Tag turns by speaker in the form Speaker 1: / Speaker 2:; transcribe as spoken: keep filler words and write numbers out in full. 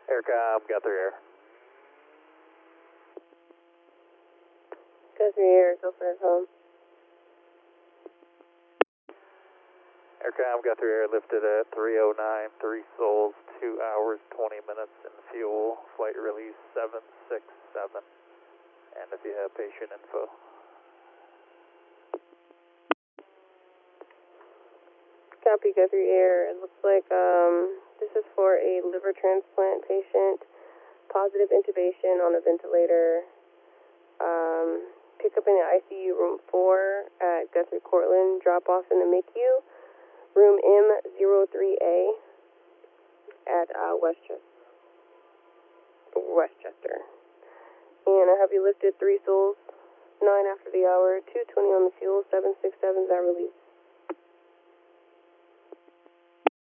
Speaker 1: Aircom, got three air.
Speaker 2: Go three air, go for home.
Speaker 1: Aircom, got three air, lifted at three oh nine, three souls, two hours, twenty minutes in fuel, flight release seven six seven. And if you have patient info.
Speaker 2: Copy, go three air. It looks like um, this is for a liver transplant patient. Positive intubation on a ventilator. Um, pick up in the I C U room four at Guthrie Cortland. Drop off in the M I C U. Room M zero three A at uh, Westchester. Westchester. And I have you lifted three souls, nine after the hour, two twenty on the fuel, seven six seven's our release.